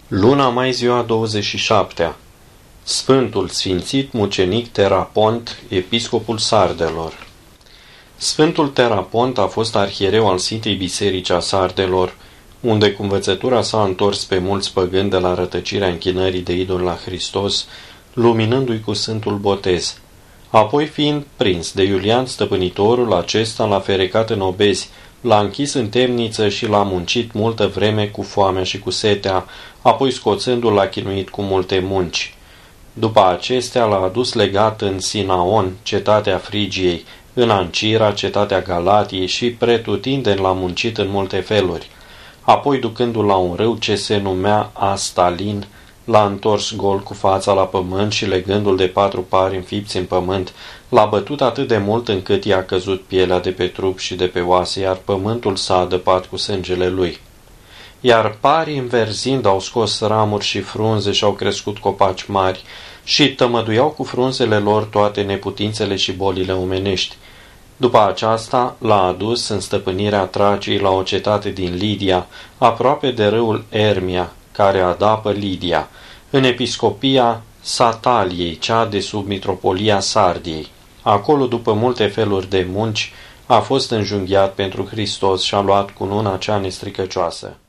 Luna mai ziua 27-a. Sfântul Sfințit Mucenic Terapont, episcopul Sardelor. Sfântul Terapont a fost arhiereu al Sfintei Biserici a Sardelor, unde cu învățătura s-a întors pe mulți păgâni de la rătăcirea închinării de idol la Hristos, luminându-i cu Sfântul Botez. Apoi, fiind prins de Iulian Stăpânitorul, acesta l-a ferecat în obezi, l-a închis în temniță și l-a muncit multă vreme cu foamea și cu setea, apoi scoțându-l l-a chinuit cu multe munci. După acestea l-a adus legat în Sinaon, cetatea Frigiei, în Ancira, cetatea Galatiei, și pretutindeni l-a muncit în multe feluri. Apoi, ducându-l la un râu ce se numea Astalin, l-a întors gol cu fața la pământ și, legându-l de 4 pari înfipți în pământ, l-a bătut atât de mult încât i-a căzut pielea de pe trup și de pe oase, iar pământul s-a adăpat cu sângele lui. Iar parii, înverzind, au scos ramuri și frunze și au crescut copaci mari și tămăduiau cu frunzele lor toate neputințele și bolile omenești. După aceasta l-a adus în stăpânirea Traciei la o cetate din Lidia, aproape de râul Ermia, care adapă Lidia, în episcopia Sataliei, cea de sub mitropolia Sardiei. Acolo, după multe feluri de munci, a fost înjunghiat pentru Hristos și a luat cununa cea nestricăcioasă.